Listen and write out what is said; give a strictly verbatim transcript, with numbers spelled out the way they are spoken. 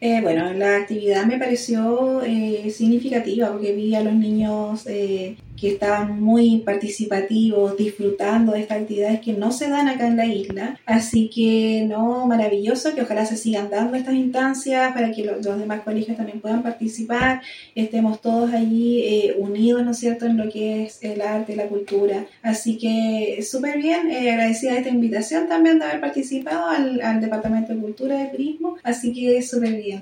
Eh, bueno, la actividad me pareció eh, significativa porque vi a los niños eh, que estaban muy participativos, disfrutando de estas actividades que no se dan acá en la isla. Así que, no, maravilloso, que ojalá se sigan dando estas instancias para que los, los demás colegios también puedan participar, estemos todos allí eh, unidos, ¿no es cierto?, en lo que es el arte, la cultura. Así que súper bien, eh, agradecida de esta invitación también de haber participado al, al Departamento de Cultura de Turismo, así que súper bien.